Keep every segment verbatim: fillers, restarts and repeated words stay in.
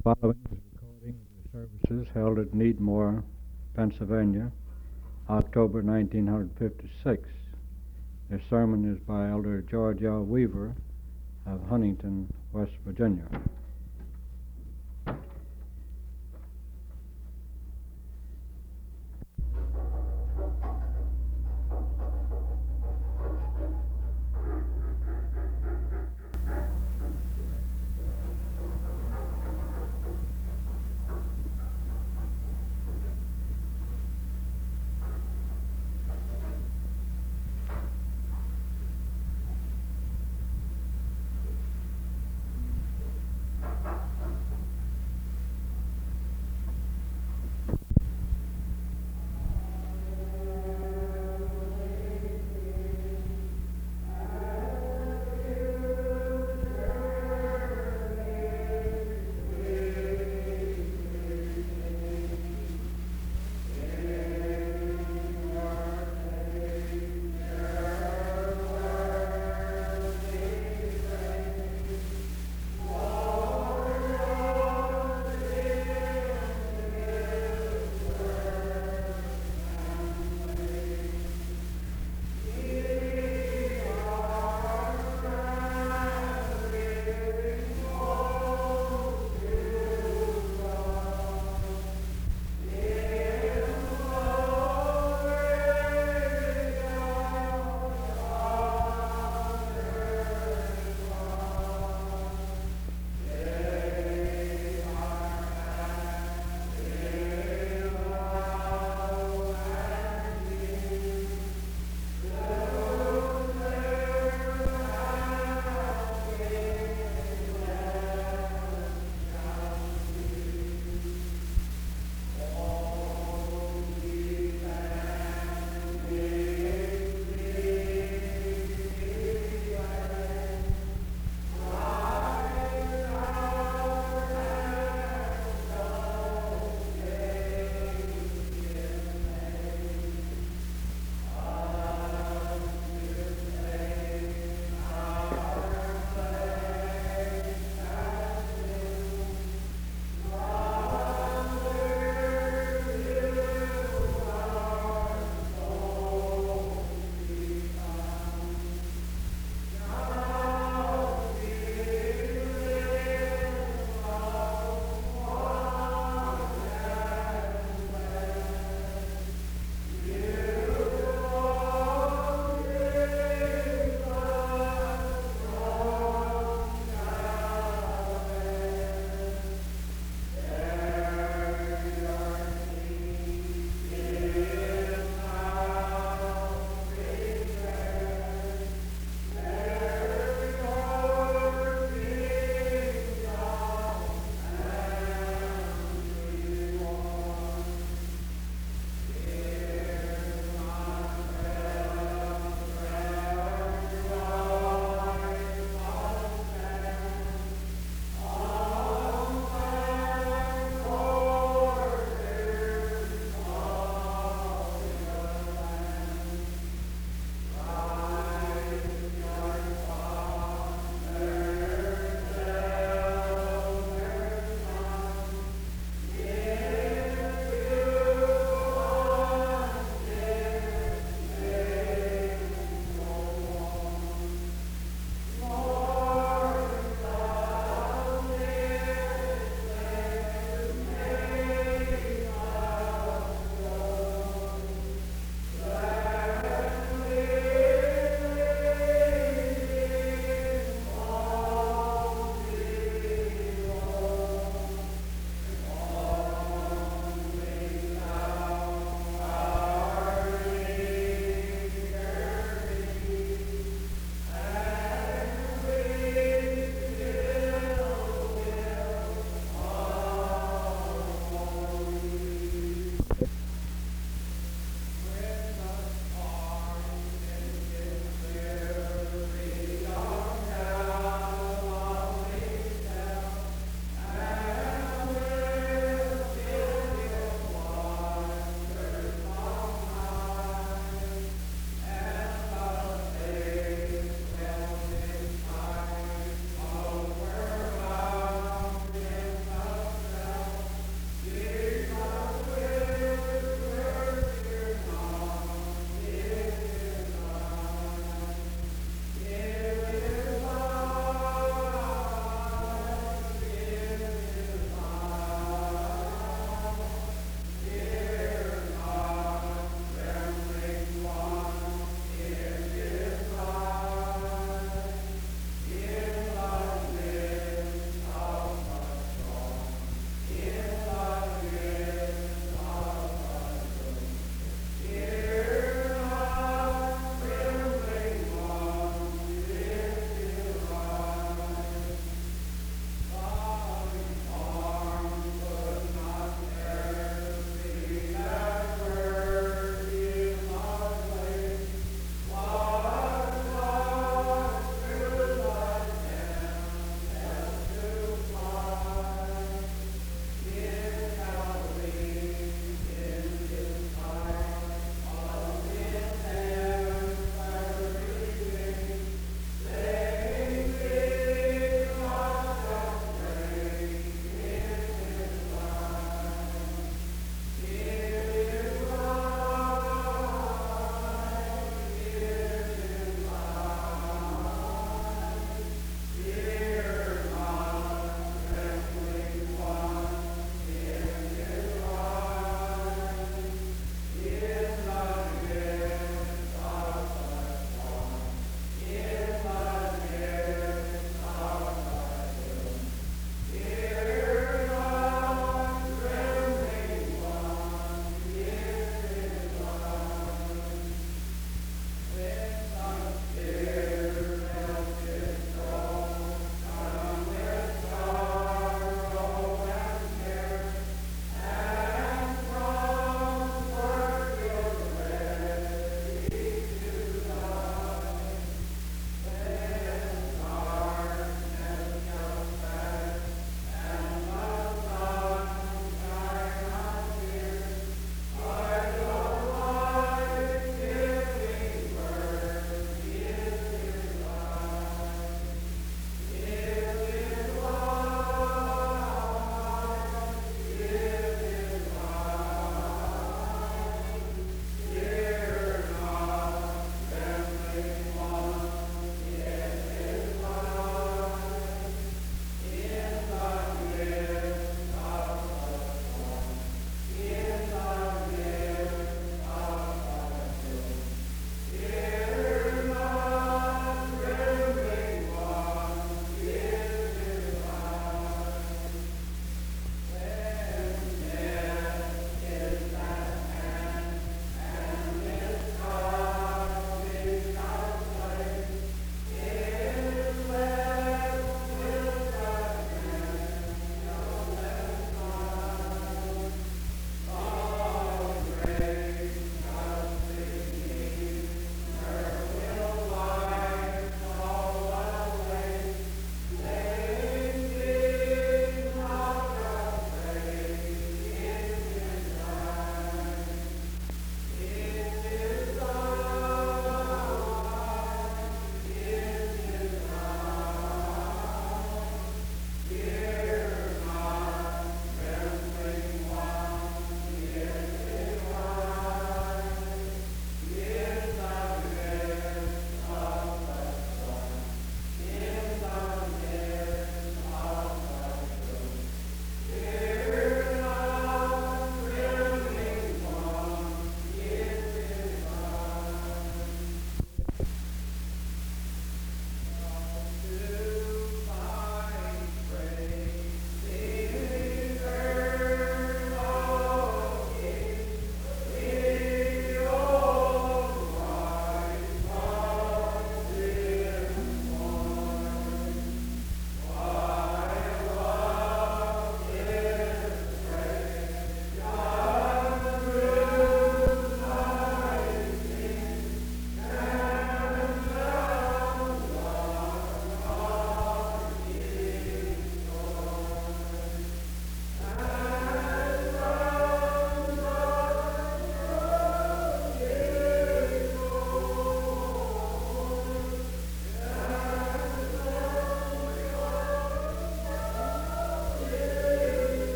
Following is a recording of the services held at Needmore, Pennsylvania, October nineteen fifty-six. This sermon is by Elder George L. Weaver of Huntington, West Virginia.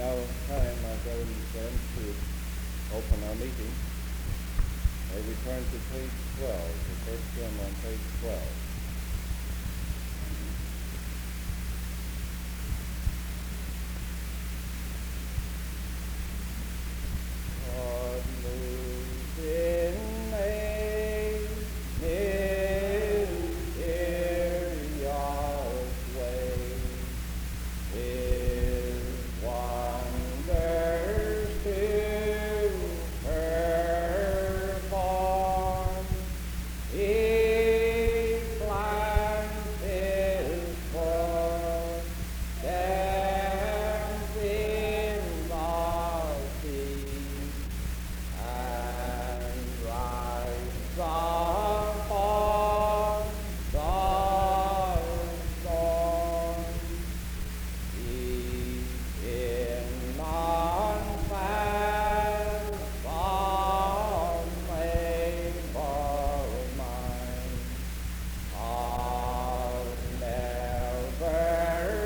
now time, my brothers and friends, to open our meeting. May we turn to page twelve, the first hymn on page twelve. God moves in His mysterious way. His wonders to perform. He plants His footsteps in the sea, and rides upon the storm. Deep in unfathomed labor mine of never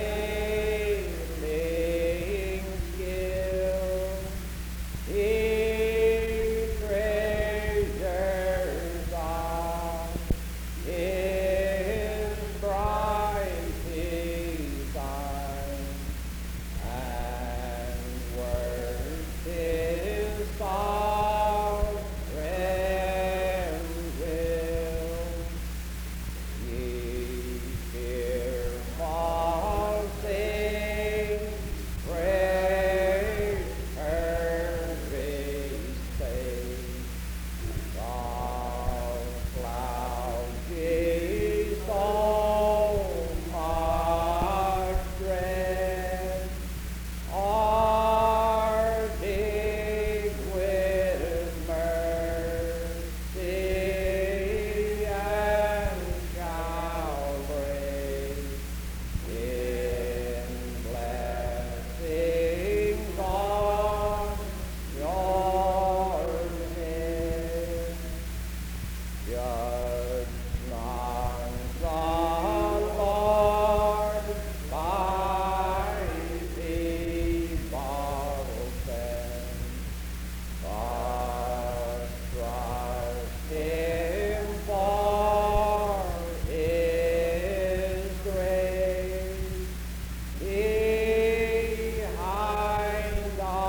failing skill, He treasures up His bright design, and works His sovereign will. Ye fearful saints, praise every state. The clouds ye so much dread are big with mercy and shall break in blessings on your head. Judge not the Lord by evil sense, but trust Him for His grace. Behind the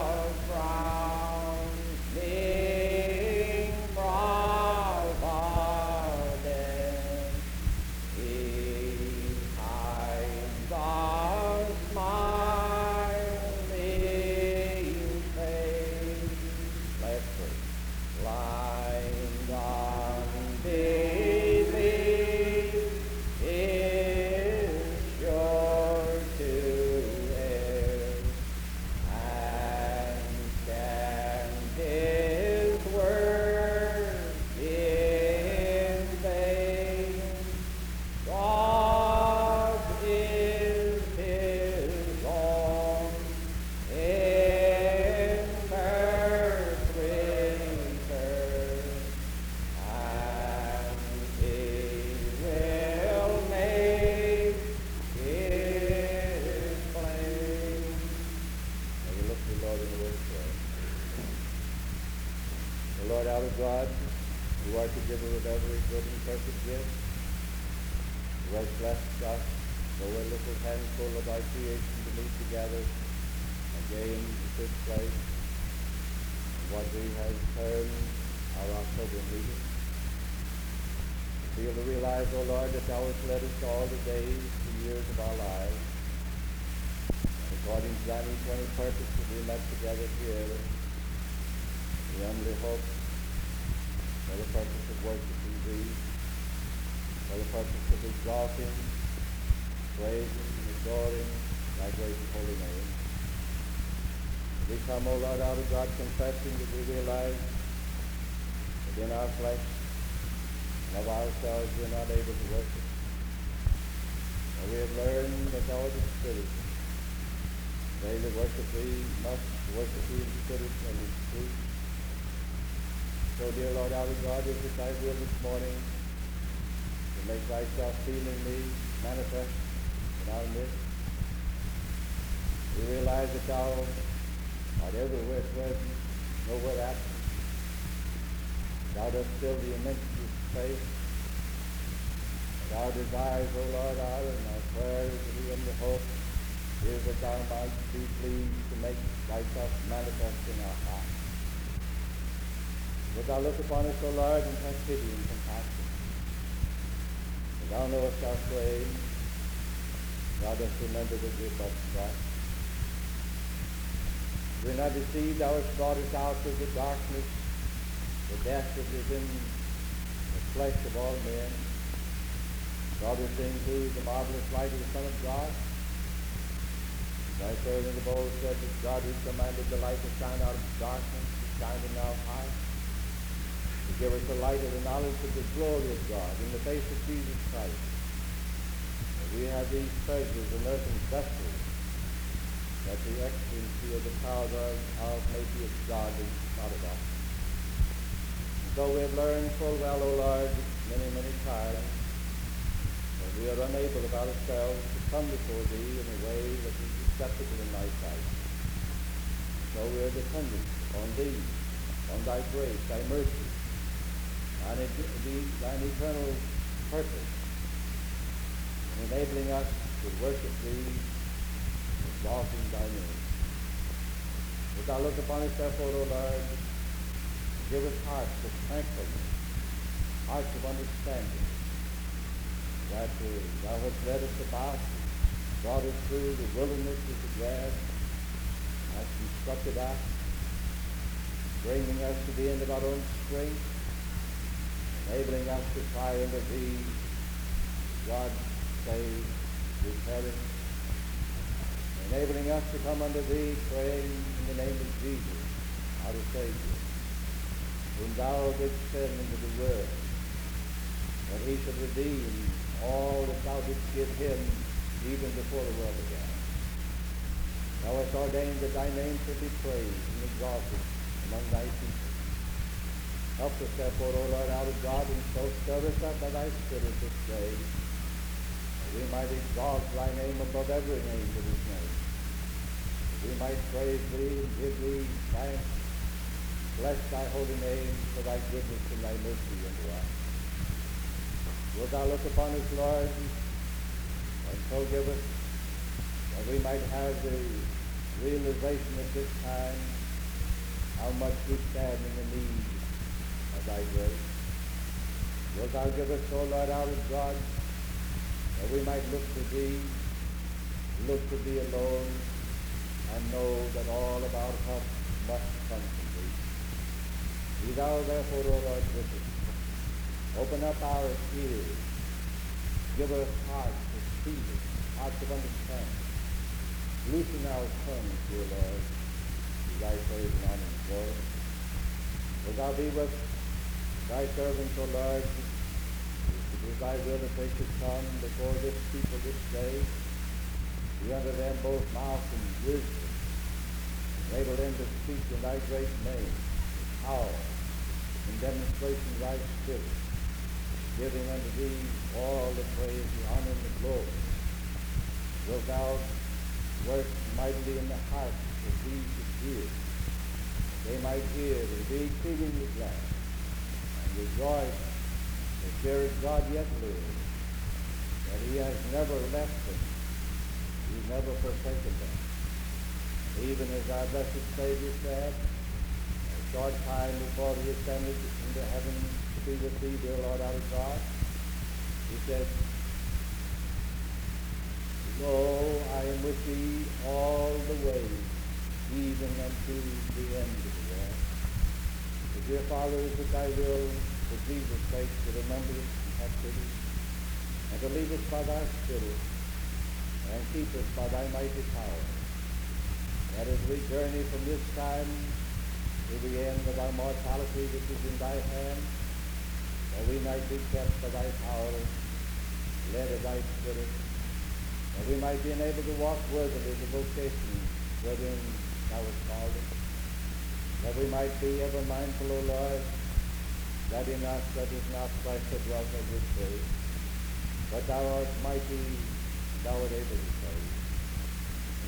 frowning providence, behind the smiling face, let's pray. Blind unbelief is sure to err, and stand His word in vain. God is His own infinite creator, and He will make His plain. May we look to the Lord in the word of prayer. The Lord our God, who art the giver of every good and perfect gift, who hast blessed us, though a little handful of thy creation to meet together again to this place, what we have termed our October meeting. Feel to realize, O Lord, that thou hast led us all the days and years of our lives, according to thine eternal purpose that we met together here. We humbly hope for the purpose of worshiping Thee, for the purpose of exalting, praising, and adoring Thy great and holy name. We come, O Lord, out of God, confessing that we realize that in our flesh and of ourselves we are not able to worship. And we have learned that thou art the Spirit. They that worship Thee must worship Thee in spirit and in truth. So, dear Lord, our God, is it Thy will this morning to make Thyself feelingly manifest in our midst? We realize that thou art everywhere present, nowhere absent. Thou dost fill the immensity of space. And our desires, O Lord, are, and our prayers to thee in the hope is that thou might be pleased to make thyself manifest in our hearts. Would thou look upon us, O Lord, and have pity and compassion. For thou knowest our frame. Thou dost remember that we are but struck. We're not deceived, thou hast brought us out of the darkness, the death that is in the flesh of all men, brought us into the marvelous light of the Son of God. Thy servant of old said that God had commanded the light to shine out of darkness, to shine in our hearts, to give us the light of the knowledge of the glory of God in the face of Jesus Christ. And we have these treasures in earthen vessels, that the excellency of the power thereof may be of God and not of us. And so we have learned full well, O Lord, many, many times, that we are unable of ourselves to come before thee in a way that is acceptable in thy sight. So we are dependent on thee, on thy grace, thy mercy, on thine eternal purpose, in enabling us to worship thee, exalting thy name. As thou look upon us, therefore, O Lord, give us hearts of thankfulness, hearts of understanding, that uh, thou hast led us about, brought us through the wilderness of the grass, hast instructed us, bringing us to the end of our own strength, enabling us to cry unto thee, God save, we perish, enabling us to come unto thee, praying in the name of Jesus, our Savior, whom thou didst send into the world, that he should redeem all that thou didst give him even before the world began. Thou hast ordained that thy name should be praised and exalted among thy people. Help us, therefore, O Lord, out of God, and so stir us up by thy Spirit this day, that we might exalt thy name above every name that is named. We might praise thee and give thee thanks, bless thy holy name for thy goodness and thy mercy unto us. Wilt thou look upon us, Lord, and so give us that we might have the realization at this time how much we stand in the need of thy grace. Wilt thou give us, O Lord, out of God, that we might look to thee, look to thee alone, and know that all about us must come from thee. Be thou therefore, O Lord, with us. Open up our ears. Give us hearts of feeling, hearts of understanding. Loosen our tongues, dear Lord, to thy praise and honor and glory. Will thou be with thy servants, O Lord, it is thy will that they should come before this people this day. Be unto them both mouth and wisdom. Enable them to speak in thy great name, with power, in demonstration of thy Spirit, giving unto thee all the praise, the honor, and the glory. Wilt thou work mightily in the hearts of these that hear, that they might hear and be exceedingly glad, and rejoice that there is God yet lives, that he has never left them, he's never forsaken them. Even as our blessed Savior said, a short time before he ascended into heaven to be with thee, dear Lord our God, he said, Lo, I am with thee all the way, even unto the end of the world. So, dear Father, is it thy will, for Jesus' sake, to remember us and have pity, and to lead us by thy Spirit, and keep us by thy mighty power, that as we journey from this time to the end of our mortality which is in thy hand, that we might be kept by thy power, led of thy Spirit, that we might be enabled to walk worthily the vocation wherein thou hast called us, that we might be ever mindful, O Lord, that in us that is not flesh that dwelt as we pray, but thou art mighty, thou art able to save. And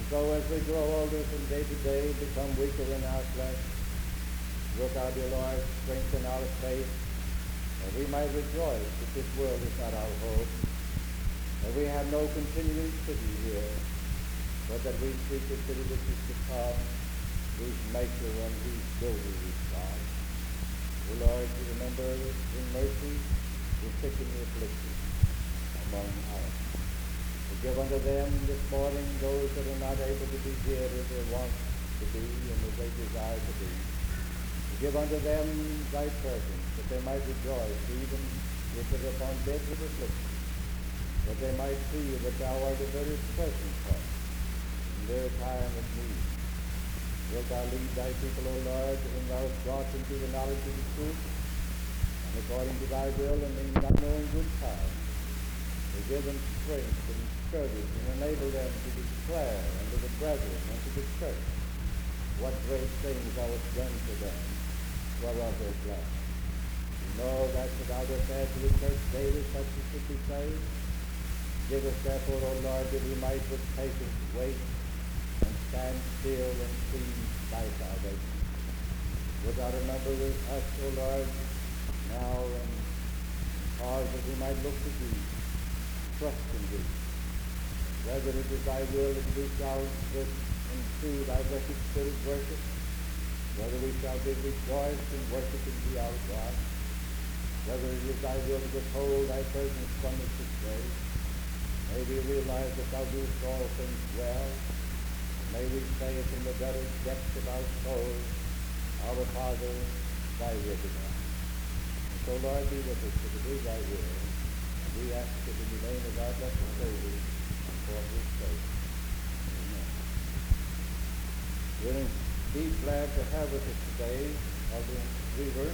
So as we grow older from day to day, become weaker in our flesh, look out, dear Lord, strengthen our faith, that we might rejoice that this world is not our home, that we have no continuing city here, but that we seek the city which is to come, whose maker and whose builder is God. O Lord, you remember in mercy the sick and the afflicted among us. Forgive unto them this morning those that are not able to be here as they want to be and as they desire to be. Give unto them thy presence, that they might rejoice, even if it is upon beds of affliction, that they might feel that thou art a very present help in their time of need. Wilt thou lead thy people, O Lord, whom thou hast brought into the knowledge of the truth, and according to thy will, and in thy known good time, to give them strength and courage, and enable them to declare unto the brethren and to the church what great things thou hast done for them, whereof they're glad. We know that thou dost add to the church daily such as should be saved. Give us therefore, O Lord, that we might with patience wait and stand still and see thy salvation. Wilt thou remember us, O Lord, now, and cause that we might look to thee, trust in thee. Whether it is thy will that we shall this and through thy blessed Spirit worship, whether we shall be rejoiced and worshiping thee our God, whether it is thy will to withhold thy presence from us this day, may we realize that thou doest all things well. May we say from the very depths of our soul, our Father, thy will be done. And so, Lord, be with us, for to do thy will. And we ask it in the name of our blessed Savior, and for his sake. Amen. We're indeed glad to have with us today Elder Weaver,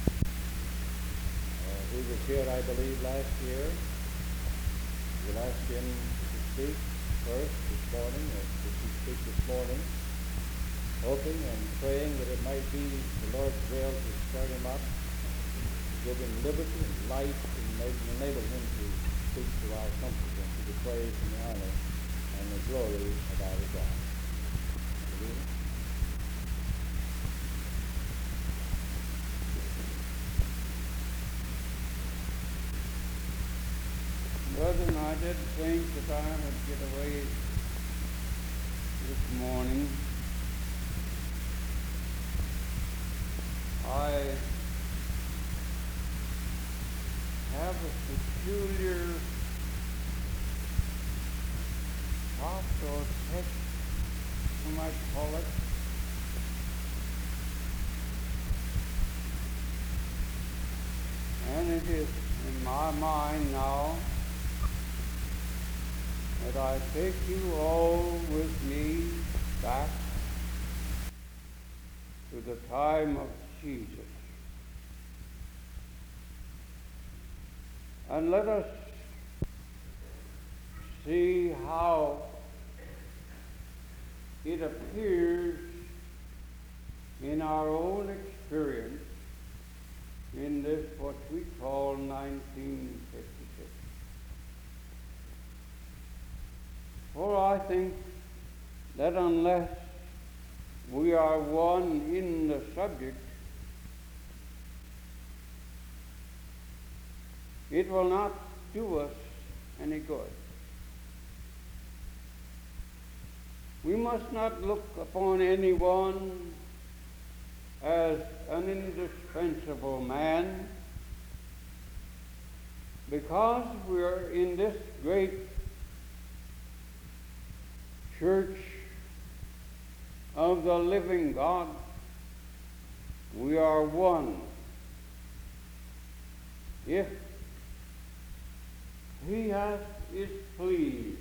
uh, who was here, I believe, last year. We'll ask him to speak first this morning, or to speak this morning, hoping and praying that it might be the Lord's will to stir him up, to give him liberty and light, and enable him to speak to our comfort and to the praise and the honor and the glory of our God. Hallelujah. Brethren, I did think that I would get away this morning. I have a peculiar thought or text, you might call it. And it is in my mind now that I take you all with me back to the time of Jesus. And let us see how it appears in our own experience in this what we call nineteen fifty-six. For I think that unless we are one in the subject, it will not do us any good. We must not look upon anyone as an indispensable man, because we are in this great church of the living God. We are one. If he has is pleased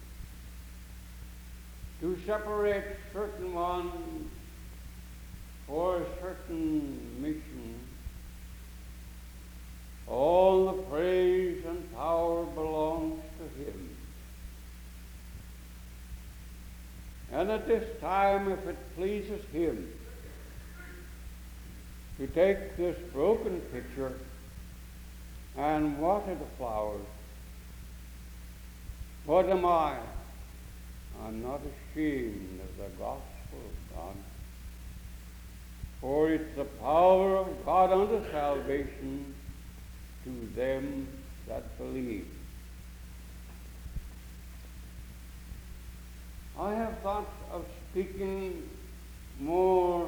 to separate certain ones for a certain mission, all the praise and power belongs to him. And at this time, if it pleases him to take this broken pitcher and water the flowers, what am I? I'm not ashamed of the gospel of God, for it's the power of God unto salvation to them that believe. I have thought of speaking more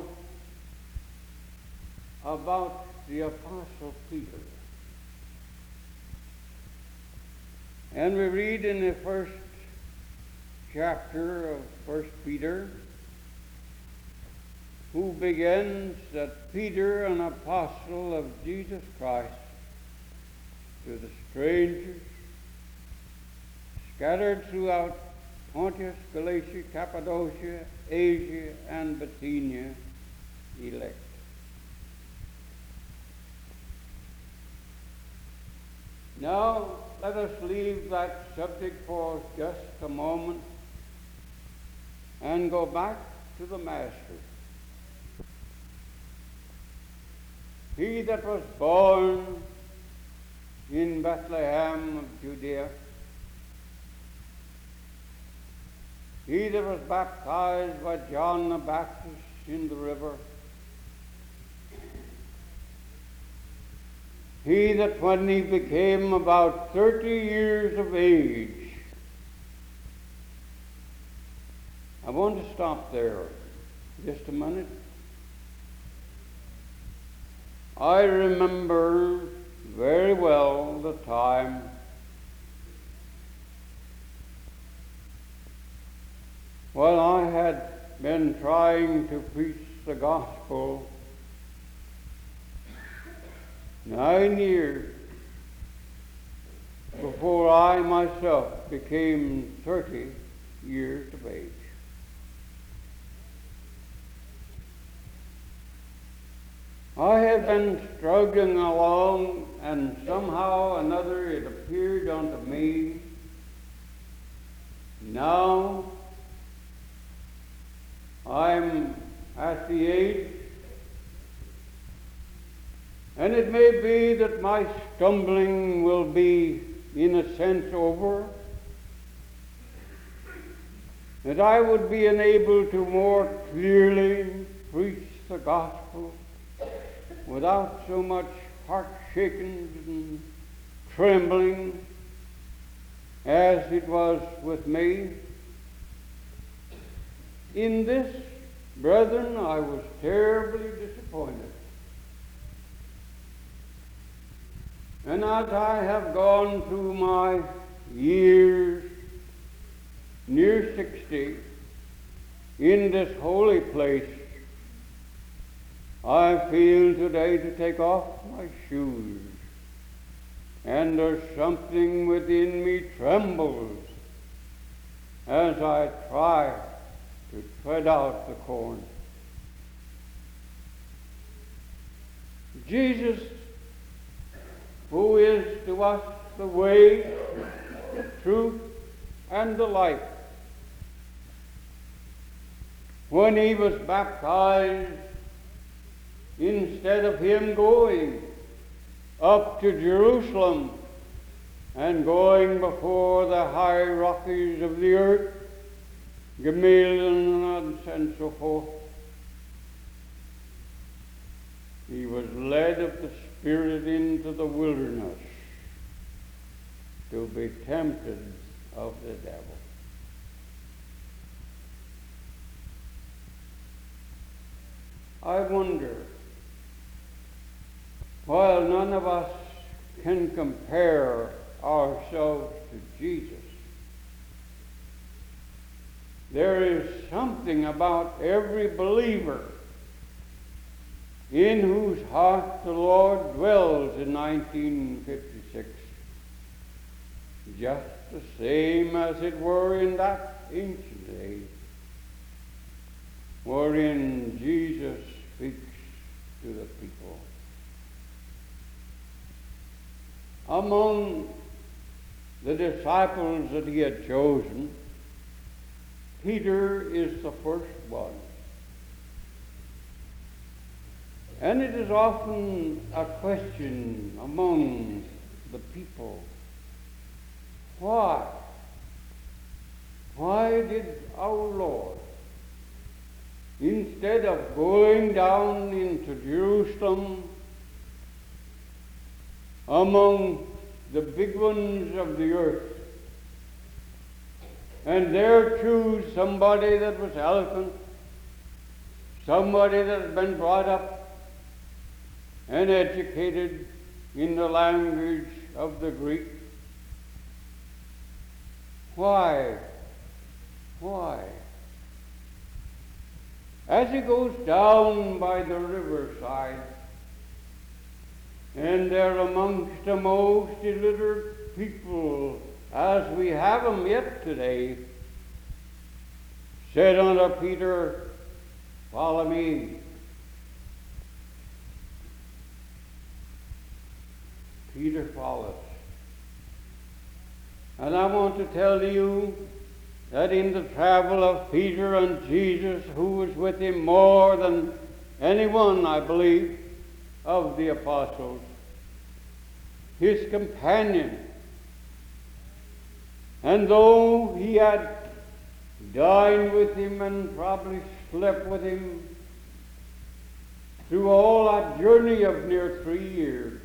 about the Apostle Peter. And we read in the first chapter of First Peter, who begins that Peter, an apostle of Jesus Christ, to the strangers scattered throughout Pontus, Galatia, Cappadocia, Asia, and Bithynia, elect. Now, let us leave that subject for just a moment and go back to the Master. He that was born in Bethlehem of Judea, he that was baptized by John the Baptist in the river, he that when he became about thirty years of age, I want to stop there just a minute. I remember very well the time when I had been trying to preach the gospel nine years before I myself became thirty years of age. I had been struggling along, and somehow or another it appeared unto me, now I'm at the age, and it may be that my stumbling will be in a sense over, that I would be enabled to more clearly preach the gospel without so much heart shaking and trembling as it was with me. In this, brethren, I was terribly disappointed. And as I have gone through my years, near sixty, in this holy place, I feel today to take off my shoes, and there's something within me trembles as I try to tread out the corn. Jesus, who is to us the way, the truth, and the life, when he was baptized, instead of him going up to Jerusalem and going before the hierarchies of the earth, Gamaliel and so forth, he was led of the Spirit into the wilderness to be tempted of the devil. I wonder, while none of us can compare ourselves to Jesus, there is something about every believer in whose heart the Lord dwells in nineteen fifty-six, just the same as it were in that ancient age, wherein Jesus speaks to the people. Among the disciples that he had chosen, Peter is the first one. And it is often a question among the people, why? Why did our Lord, instead of going down into Jerusalem among the big ones of the earth, and there choose somebody that was eloquent, somebody that had been brought up and educated in the language of the Greek. Why? Why? As he goes down by the riverside, and they're amongst the most illiterate people as we have them yet today, said unto Peter, follow me. Peter follows. And I want to tell you that in the travel of Peter and Jesus, who was with him more than anyone, I believe, of the apostles, his companion, and though he had dined with him and probably slept with him through all that journey of near three years,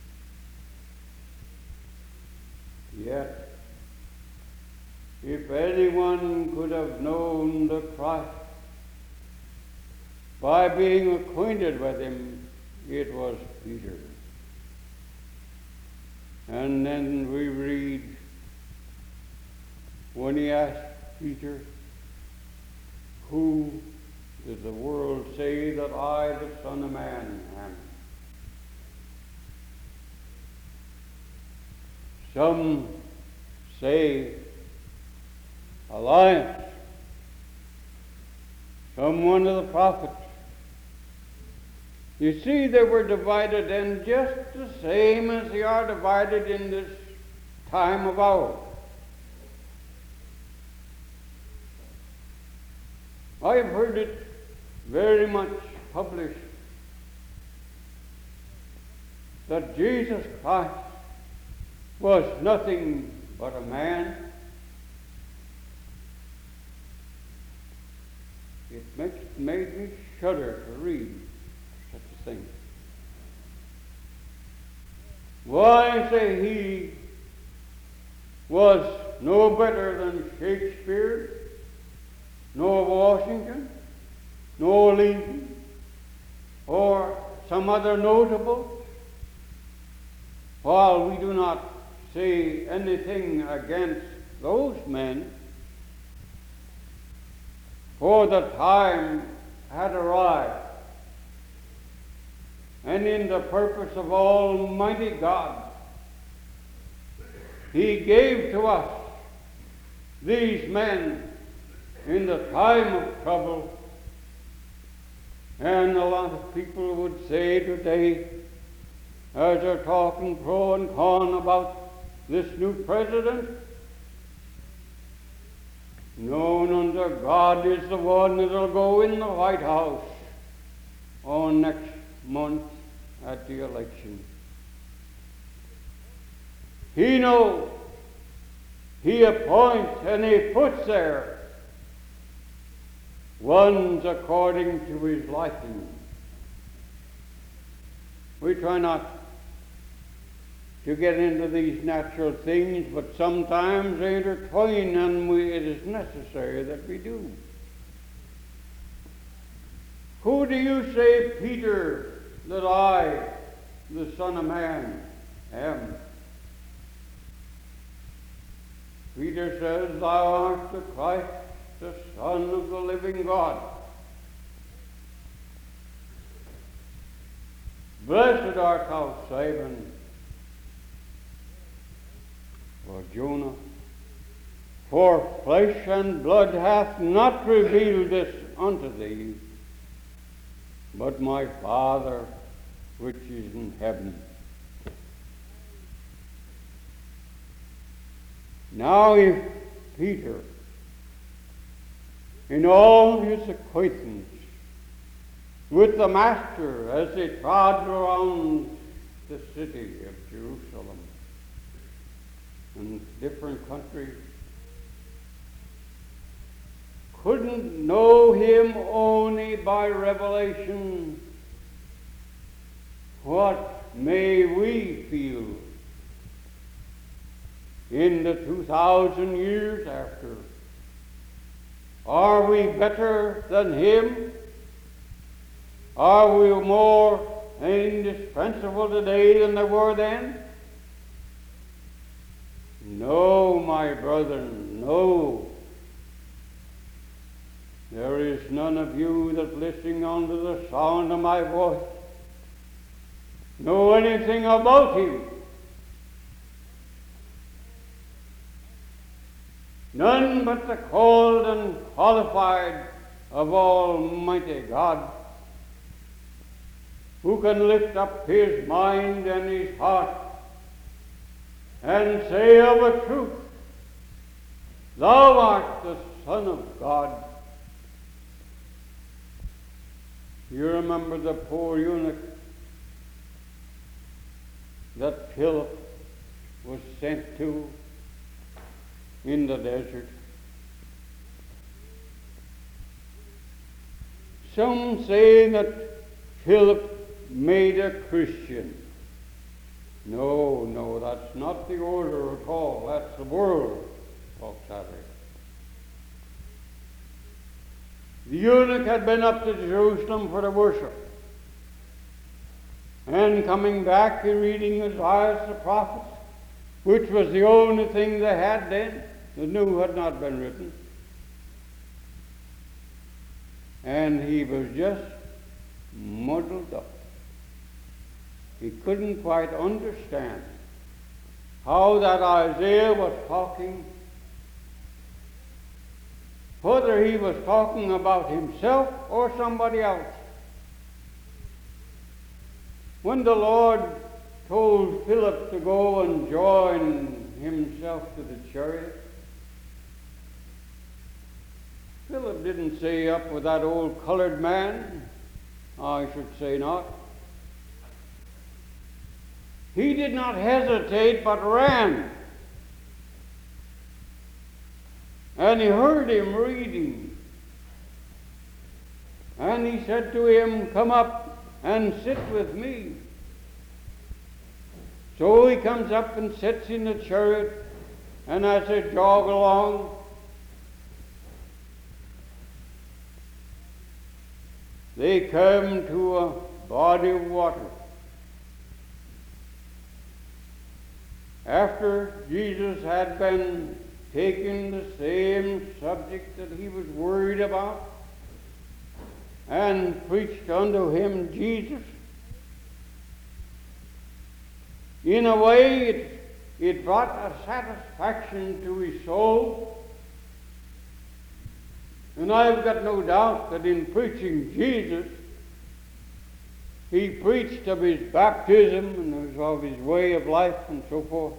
yet if anyone could have known the Christ by being acquainted with him, it was Peter. And then we read when he asked Peter, who does the world say that I, the Son of Man, am? Some say Elias, some one of the prophets. You see, they were divided in just the same as they are divided in this time of ours. I have heard it very much published that Jesus Christ was nothing but a man. It makes, made me shudder to read such a thing. Why say he was no better than Shakespeare, nor Washington, nor Lincoln, or some other notable, while we do not say anything against those men, for the time had arrived, and in the purpose of Almighty God, he gave to us these men in the time of trouble. And a lot of people would say today, as they're talking pro and con about this new president, known under God is the one that'll go in the White House on next month at the election. He knows. He appoints and he puts there ones according to his liking. We try not to get into these natural things, but sometimes they intertwine, and we, it is necessary that we do. Who do you say, Peter, that I, the Son of Man, am? Peter says, thou art the Christ, the Son of the living God. Blessed art thou, Simon, or Jonah, for flesh and blood hath not revealed this unto thee, but my Father which is in heaven. Now if Peter, in all his acquaintance with the Master as they trod around the city of Jerusalem and different countries, couldn't know him only by revelation, what may we feel in the two thousand years after? Are we better than him? Are we more indispensable today than they were then? No, my brethren, no. There is none of you that listening unto the sound of my voice know anything about him. None but the called and qualified of Almighty God, who can lift up his mind and his heart and say of a truth, Thou art the Son of God. You remember the poor eunuch that Philip was sent to in the desert. Some say that Philip made a Christian. No, no, that's not the order at all. That's the world talks that way. The eunuch had been up to Jerusalem for the worship. And coming back and reading Isaiah the prophet, which was the only thing they had then, the new had not been written. And he was just muddled up. He couldn't quite understand how that Isaiah was talking, whether he was talking about himself or somebody else. When the Lord told Philip to go and join himself to the chariot, Philip didn't say, up with that old colored man. I should say not. He did not hesitate, but ran. And he heard him reading. And he said to him, Come up and sit with me. So he comes up and sits in the chariot, and as they jog along, they come to a body of water. After Jesus had been taking the same subject that he was worried about and preached unto him Jesus, in a way it, it brought a satisfaction to his soul. And I've got no doubt that in preaching Jesus, he preached of his baptism and of his way of life and so forth.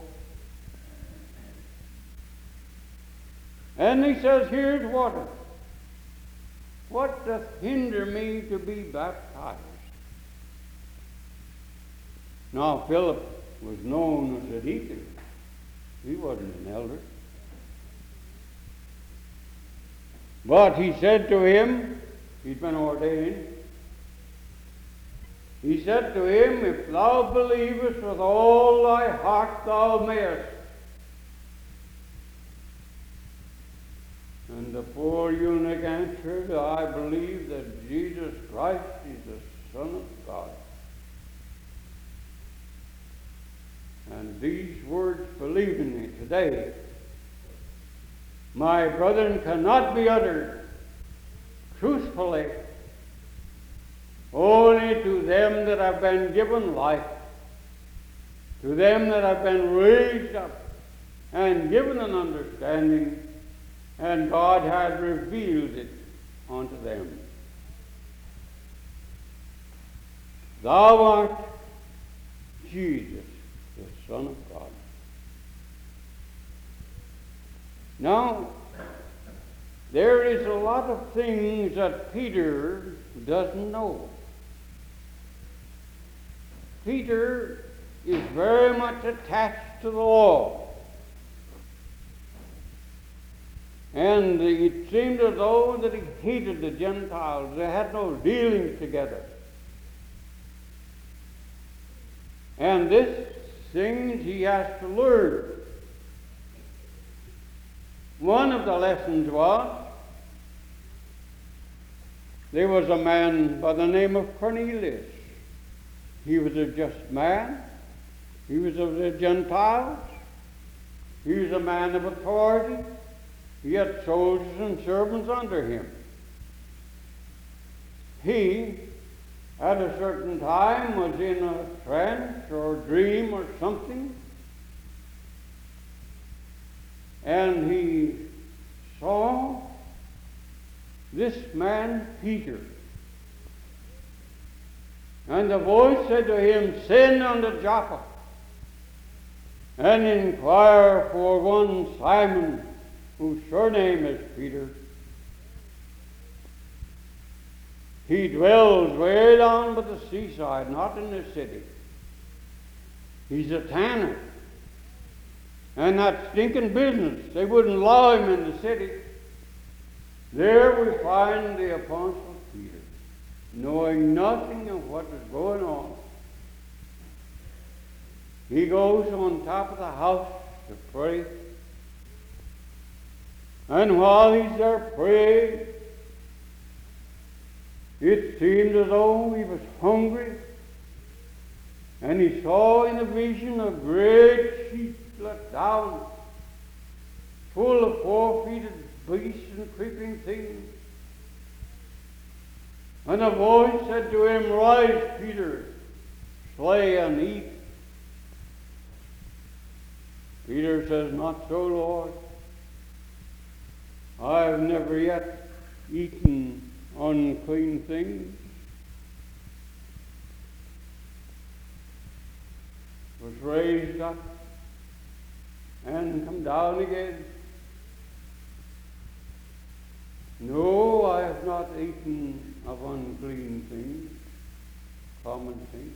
And he says, Here's water. What doth hinder me to be baptized? Now Philip was known as a deacon. He wasn't an elder. But he said to him, he'd been ordained, he said to him, If thou believest with all thy heart, thou mayest. And the poor eunuch answered, I believe that Jesus Christ is the Son of God. And these words, believe in me today, my brethren, cannot be uttered truthfully only to them that have been given life, to them that have been raised up and given an understanding, and God has revealed it unto them. Thou art Jesus, the Son of God. Now, there is a lot of things that Peter doesn't know. Peter is very much attached to the law. And it seemed as though that he hated the Gentiles. They had no dealings together. And this things he has to learn. One of the lessons was, there was a man by the name of Cornelius. He was a just man. He was of the Gentiles. He was a man of authority. He had soldiers and servants under him. He, at a certain time, was in a trance or dream or something, and he saw this man Peter. And the voice said to him, "Send unto Joppa, and inquire for one Simon, whose surname is Peter. He dwells way down by the seaside, not in the city. He's a tanner. And that stinking business, they wouldn't allow him in the city." There we find the Apostle Peter, knowing nothing of what is going on. He goes on top of the house to pray. And while he's there praying, it seemed as though he was hungry. And he saw in a vision a great sheet let down, full of four-footed beasts and creeping things. And a voice said to him, "Rise, Peter, slay and eat." Peter says, "Not so, Lord. I've never yet eaten unclean things." Was raised up and come down again. "No, I have not eaten of unclean things," common things.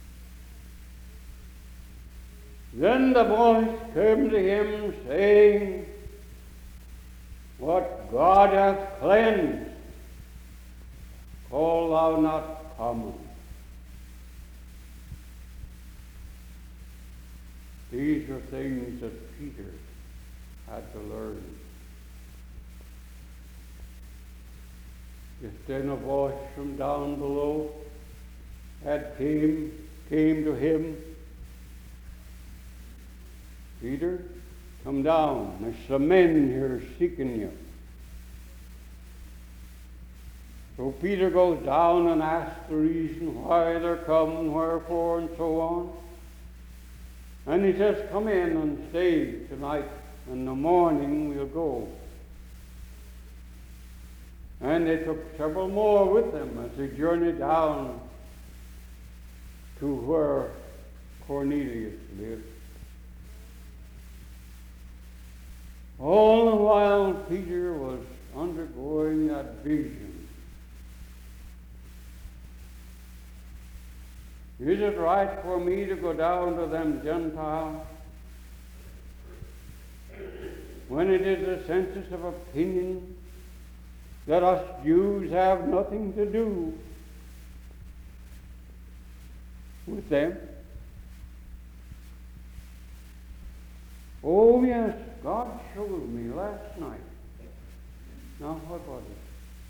Then the voice came to him, saying, "What God hath cleansed, call thou not common." These are things that Peter had to learn. Just then a voice from down below had came, came to him, "Peter, come down. There's some men here seeking you." So Peter goes down and asks the reason why they're come, wherefore, and so on. And he says, "Come in and stay tonight. In the morning we'll go." And they took several more with them as they journeyed down to where Cornelius lived. All the while Peter was undergoing that vision. Is it right for me to go down to them Gentiles when it is a census of opinion that us Jews have nothing to do with them? Oh yes, God showed me last night. Now what was it?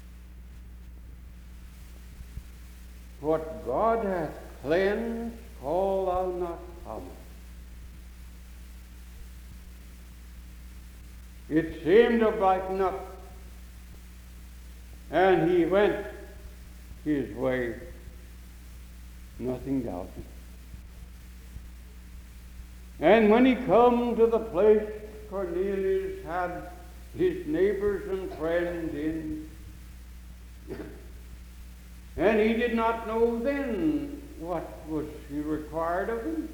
"What God hath cleansed, call thou not common." It seemed to brighten up, and he went his way, nothing doubting. And when he come to the place Cornelius had his neighbors and friends in, and he did not know then what was he required of him.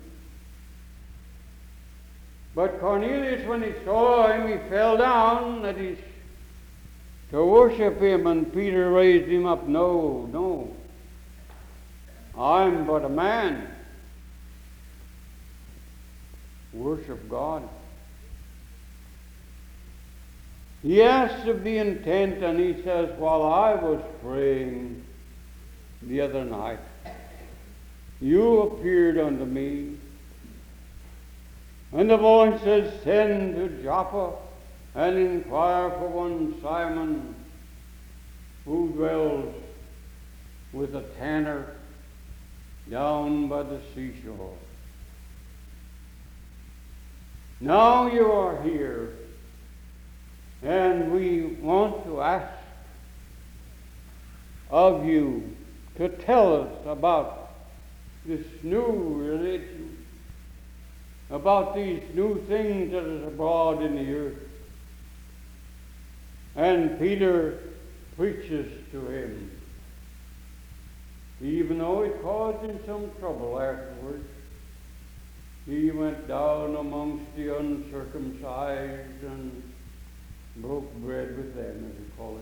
But Cornelius, when he saw him, he fell down that he's to worship him, and Peter raised him up. "No, no, I'm but a man. Worship God." He asks of the intent, and he says, while I was praying the other night, you appeared unto me. And the voice says, send to Joppa and inquire for one Simon, who dwells with a tanner down by the seashore. Now you are here, and we want to ask of you to tell us about this new religion, about these new things that is abroad in the earth. And Peter preaches to him, even though it caused him some trouble afterwards. He went down amongst the uncircumcised and broke bread with them, as we call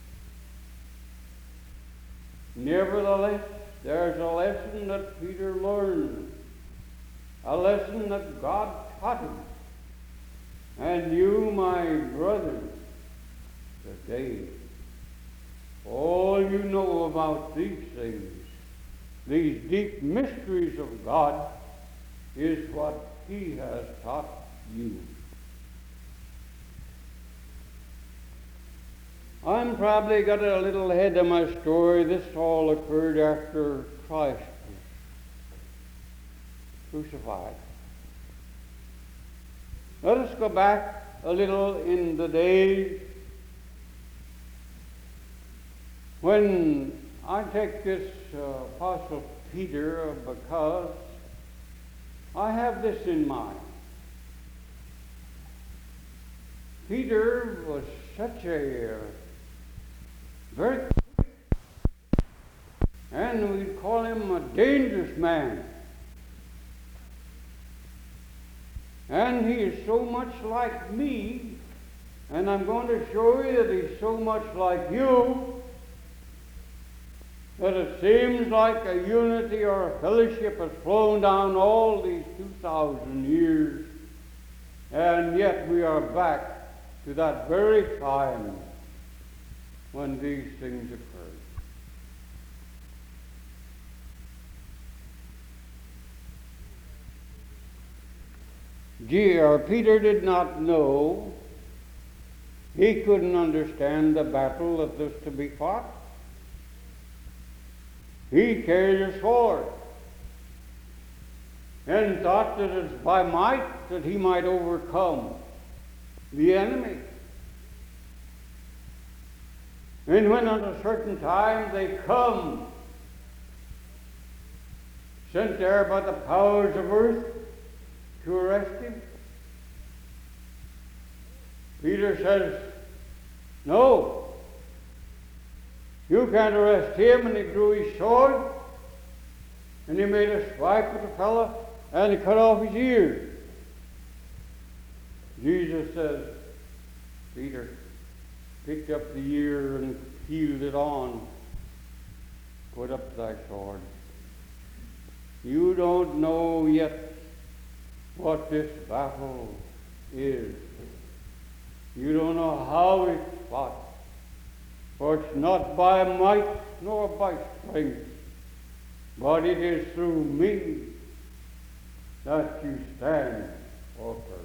it. Nevertheless, there's a lesson that Peter learned, a lesson that God taught him. And you, my brothers, today, all you know about these things, these deep mysteries of God, is what he has taught you. I'm probably got a little ahead of my story. This all occurred after Christ was crucified. Let us go back a little in the days when I take this uh, Apostle Peter because I have this in mind. Peter was such a uh, very quick, and we'd call him a dangerous man. And he is so much like me, and I'm going to show you that he's so much like you, that it seems like a unity or a fellowship has flown down all these two thousand years, and yet we are back to that very time when these things occurred. G. or Peter did not know, he couldn't understand the battle that was to be fought. He carried a sword and thought that it's by might that he might overcome the enemy. And when at a certain time they come, sent there by the powers of earth to arrest him, Peter says, no, you can't arrest him. And he drew his sword, and he made a swipe at the fellow, and he cut off his ear. Jesus says, Peter picked up the ear and peeled it on. Put up thy sword. You don't know yet what this battle is. You don't know how it's fought. For it's not by might nor by strength, but it is through me that you stand or perish.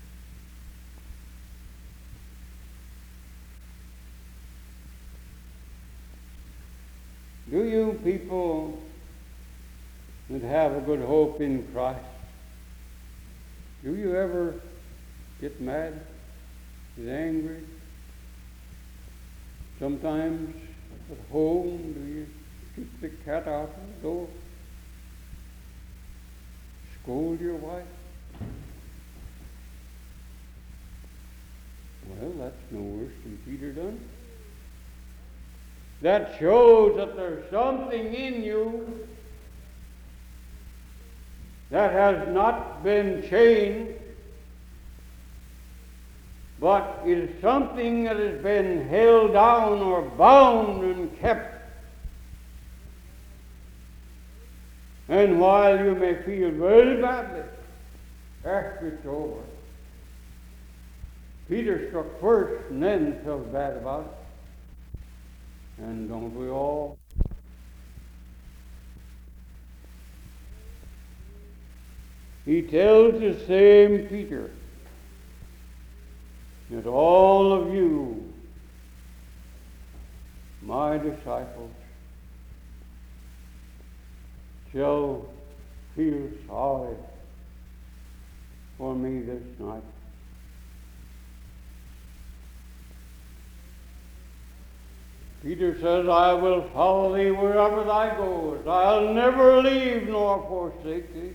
Do you people that have a good hope in Christ, do you ever get mad, get angry? Sometimes at home, do you keep the cat out of the door? Scold your wife? Well, that's no worse than Peter done. That shows that there's something in you that has not been changed, but is something that has been held down or bound and kept. And while you may feel very badly after it's over, Peter struck first and then felt bad about it. And don't we all? He tells the same Peter that all of you, my disciples, shall feel sorry for me this night. Peter says, I will follow thee wherever thou goest. I'll never leave nor forsake thee.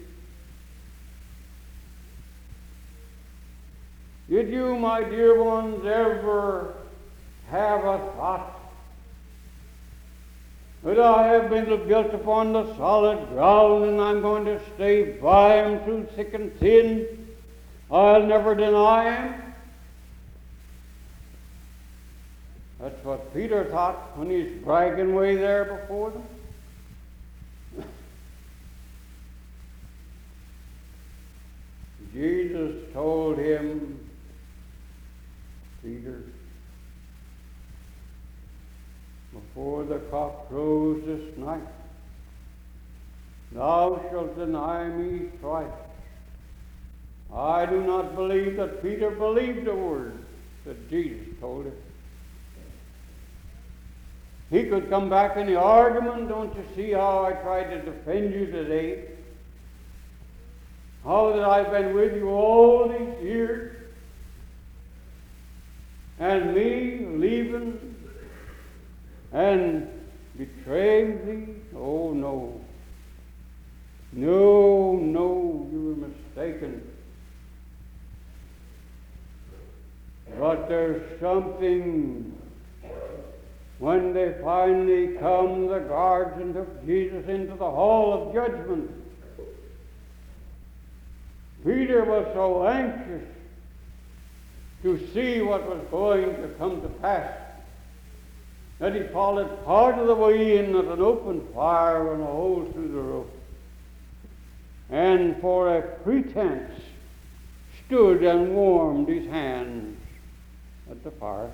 Did you, my dear ones, ever have a thought that I have been built upon the solid ground and I'm going to stay by him through thick and thin? I'll never deny him. That's what Peter thought when he's bragging way there before them. Jesus told him, Peter, before the cock crows this night, thou shalt deny me thrice. I do not believe that Peter believed the word that Jesus told him. He could come back in the argument. Don't you see how I tried to defend you today? How that I've been with you all these years, and me leaving and betraying thee? Oh, no. No, no, you were mistaken. But there's something. When they finally come, the guards, and took Jesus into the hall of judgment, Peter was so anxious to see what was going to come to pass that he followed part of the way in at an open fire and a hole through the roof, and for a pretense stood and warmed his hands at the fire.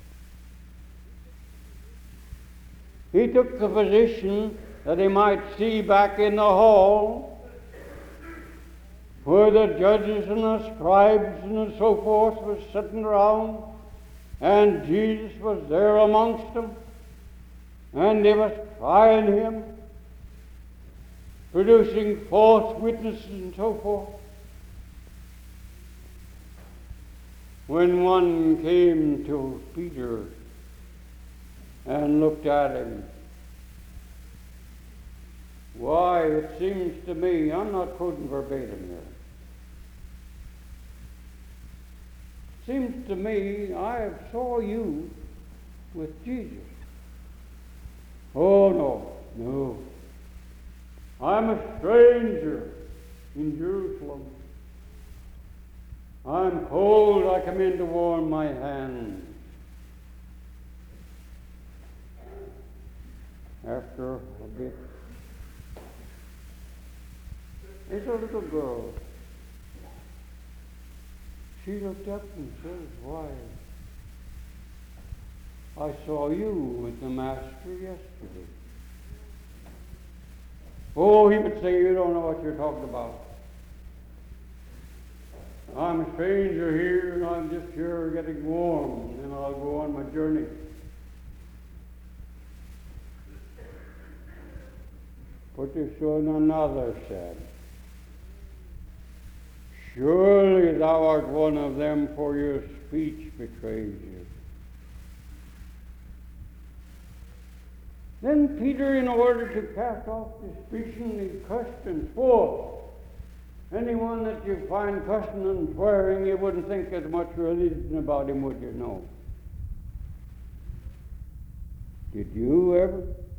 He took the position that he might see back in the hall where the judges and the scribes and so forth was sitting around, and Jesus was there amongst them, and they was trying him, producing false witnesses and so forth. When one came to Peter and looked at him, why, it seems to me, I'm not quoting verbatim here, seems to me I saw you with Jesus. Oh, no, no. I'm a stranger in Jerusalem. I'm cold, I come in to warm my hands. After a bit, there's a little girl. She looked up and says, why, I saw you with the Master yesterday. Oh, he would say, you don't know what you're talking about. I'm a stranger here, and I'm just here getting warm, and then I'll go on my journey. But this one another said, surely thou art one of them, for your speech betrays you. Then Peter, in order to cast off suspicion, he cussed and swore. Anyone that you find cussing and swearing, you wouldn't think as much religion about him, would you? No. Did you ever?